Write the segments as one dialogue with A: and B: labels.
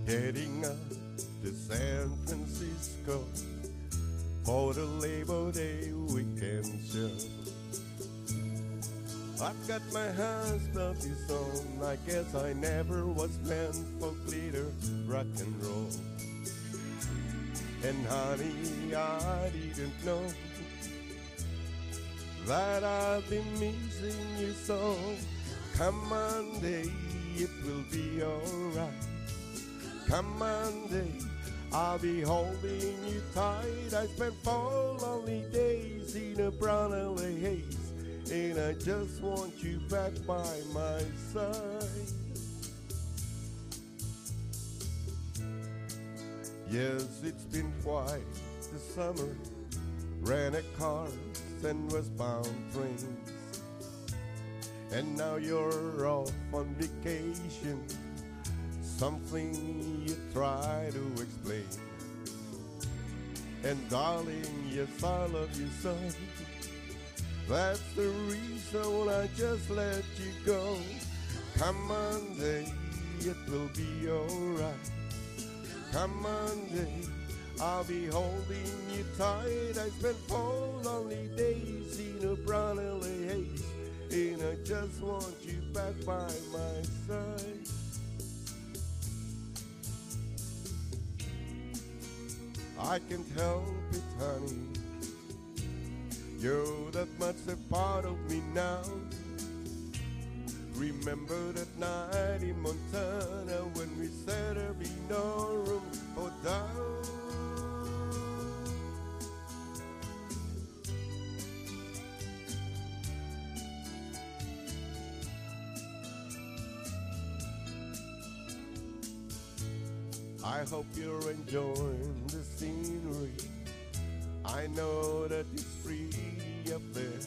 A: heading up to San Francisco for the Labor Day weekend show. I've got my hands belties on. I guess I never was meant for glitter, rock and roll. And honey, I didn't know that I've been missing you so. Come Monday, it will be alright. Come Monday, I'll be holding you tight. I spent 4 lonely days in a brown LA haze, and I just want you back by my side. Yes, it's been quite the summer. Rented cars and westbound trains, and now you're off on vacation. Something you try to explain. And darling, yes, I love you so. That's the reason I just let you go. Come Monday, it will be alright. Come Monday, I'll be holding you tight. I spent 4 lonely days in a brown LA haze, and I just want you back by my side. I can't help it, honey. You're that much a part of me now. Remember that night in Montana when we said there'd be no room for doubt. I hope you're enjoying the scenery. I know that it's pretty up there.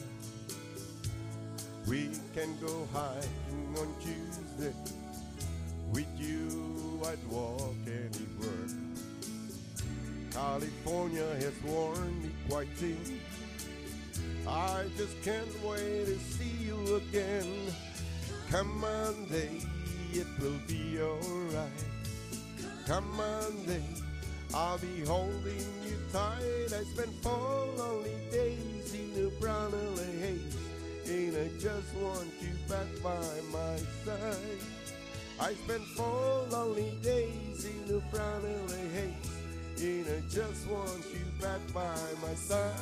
A: We can go hiking on Tuesday. With you, I'd walk anywhere. California has worn me quite thin. I just can't wait to see you again. Come Monday, it will be alright. Come Monday, I'll be holding you tight. I spent 4 lonely days in a brown LA haze, and I just want you back by my side. I spent 4 lonely days in a brown LA haze, and I just want you back by my side.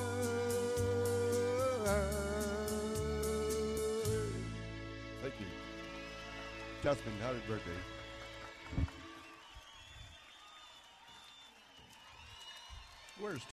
A: Thank you. Jasmine, happy birthday. Where's